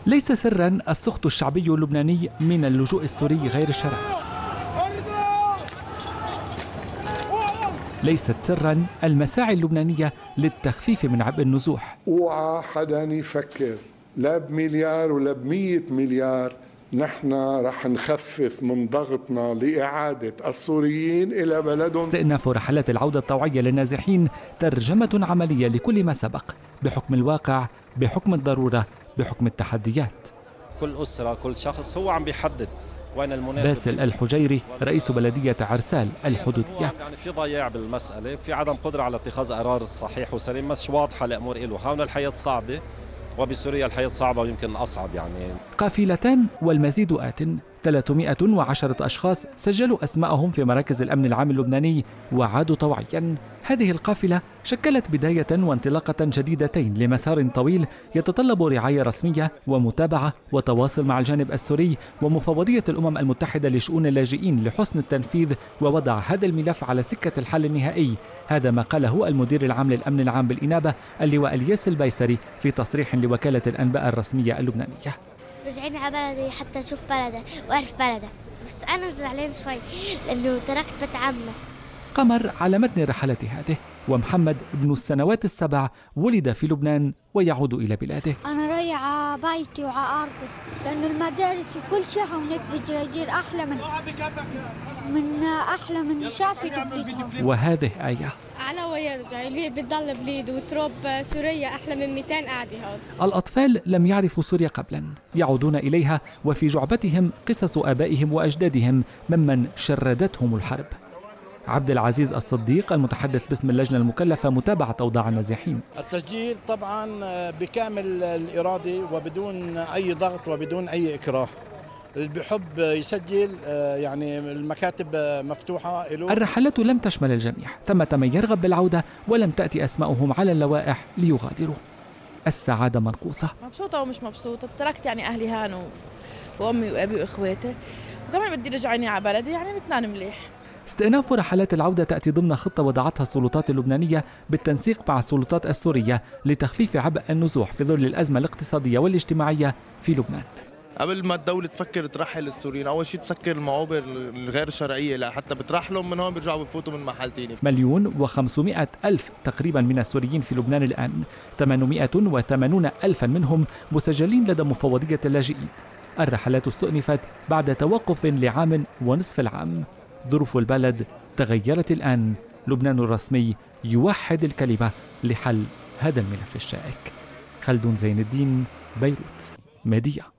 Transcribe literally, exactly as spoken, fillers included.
ليس سرا السخط الشعبي اللبناني من اللجوء السوري غير الشرعي. ليست سرا المساعي اللبنانية للتخفيف من عبء النزوح. اوعى حدا يفكر لا بمليار ولا بمية مليار نحن رح نخفف من ضغطنا لإعادة السوريين إلى بلدهم. استئناف رحلات العودة الطوعية للنازحين ترجمة عملية لكل ما سبق، بحكم الواقع، بحكم الضرورة، بحكم التحديات. كل أسرة كل شخص هو عم بيحدد وين المناسب. باسل الحجيري رئيس بلدية عرسال الحدودية. يعني في ضياع بالمسألة، في عدم قدرة على اتخاذ قرار صحيح وسليم، مش واضحة الأمور له. هون الحياة صعبة وبسوريا الحياة صعبة ويمكن أصعب. يعني قافلتان والمزيد آت. ثلاثمائة وعشرة أشخاص سجلوا أسماءهم في مراكز الأمن العام اللبناني وعادوا طوعيا. هذه القافلة شكلت بداية وانطلاقة جديدتين لمسار طويل يتطلب رعاية رسمية ومتابعة وتواصل مع الجانب السوري ومفوضية الأمم المتحدة لشؤون اللاجئين لحسن التنفيذ ووضع هذا الملف على سكة الحل النهائي. هذا ما قاله المدير العام للأمن العام بالإنابة اللواء الياس البيسري في تصريح لوكالة الأنباء الرسمية اللبنانية. رجعنا على بلدي حتى أشوف بلدة وأعرف بلدة، بس أنا زعلان شوي لأنه تركت بيت عمنا. قمر على متن الرحلة هذه، ومحمد ابن السنوات السبع ولد في لبنان ويعود إلى بلاده. أنا رايح على بيتي وعلى أرضي لأنه المدارس وكل شيء هناك بجريجير أحلى من من أحلى من شافة بلدهم. وهذه آية على ويرجع اللي بتضل بليد وتراب سوريا أحلى من مئتين قاعدة هون. الأطفال لم يعرفوا سوريا قبلا، يعودون إليها وفي جعبتهم قصص آبائهم وأجدادهم ممن شردتهم الحرب. عبد العزيز الصديق المتحدث باسم اللجنة المكلفة متابعة أوضاع النازحين. التسجيل طبعا بكامل الإرادة وبدون أي ضغط وبدون أي إكراه. اللي بيحب يسجل يعني المكاتب مفتوحة له. الرحلات لم تشمل الجميع، ثمة من يرغب بالعودة ولم تأتي أسماؤهم على اللوائح ليغادروا. السعادة منقوصة. مبسوطة ومش مبسوطة، تركت يعني أهلي هان وأمي وأبي وإخواتي، وكمان بدي رجعني على بلدي يعني نتنان مليح. استئناف رحلات العودة تأتي ضمن خطة وضعتها السلطات اللبنانية بالتنسيق مع السلطات السورية لتخفيف عبء النزوح في ظل الأزمة الاقتصادية والاجتماعية في لبنان. قبل ما الدولة تفكر ترحل السوريين، أول شيء تسكر المعابر الغير شرعية لحتى بترحلهم من هون بيرجعوا بفوتوا من محل تاني. مليون وخمسمائة ألف تقريبا من السوريين في لبنان الآن، ثمانمائة وثمانون ألفا منهم مسجلين لدى مفوضية اللاجئين. الرحلات استؤنفت بعد توقف لعام ونصف العام. ظروف البلد تغيرت الآن. لبنان الرسمي يوحد الكلمة لحل هذا الملف الشائك. خلدون زين الدين، بيروت، ميديا.